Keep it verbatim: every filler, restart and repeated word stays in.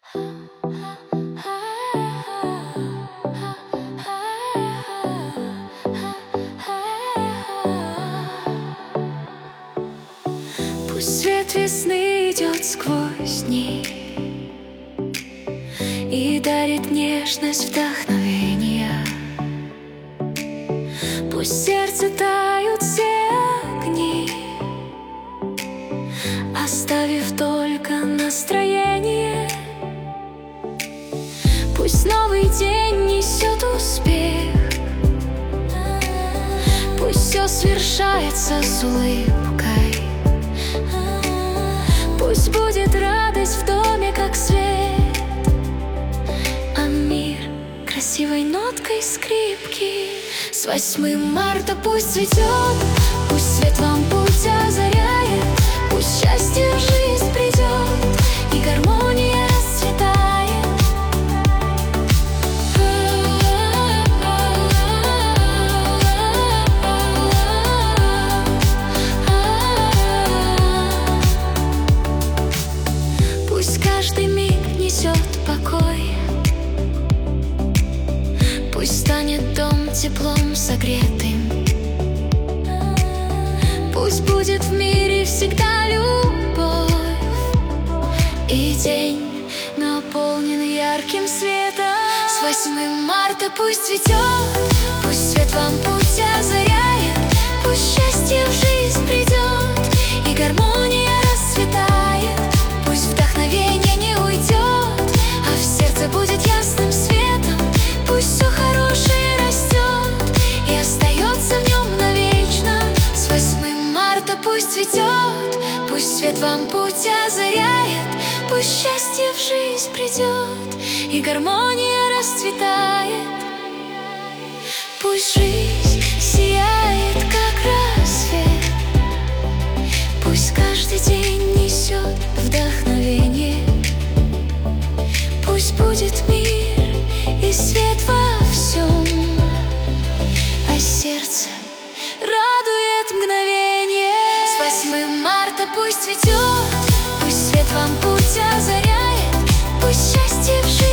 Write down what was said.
Пусть свет весны идет сквозь дни и дарит нежность вдохновения. Пусть в сердце тают все огни, оставив только настроение. Пусть новый день несет успех, пусть все свершается с улыбкой. Пусть будет радость в доме, как свет, а мир красивой ноткой скрипки. С восьмым марта пусть цветет, пусть свет вам путь озаряет, пусть счастье в жизнь придет и гармония расцветает. Пусть каждый миг несет покой, пусть станет дом теплом согретым, пусть будет в мире всегда любовь, и день наполнен ярким светом. С восьмым марта пусть цветет, пусть свет вам путь озаряет, пусть счастье в жизнь придет и гармония расцветает. Пусть вдохновение не уйдет, а в сердце будет ясным светом. Пусть все хорошее растет и остается в нем навечно. С восьмым марта пусть цветет, пусть свет вам путь озаряет, пусть счастье в жизнь придет и гармония расцветает. Пусть жизнь сияет, как рассвет, пусть каждый день несет вдохновение. Пусть будет мир и свет во всем, а сердце радует мгновение. С восьмым марта пусть цветет, пусть свет вам путь озаряет, пусть счастье в жизни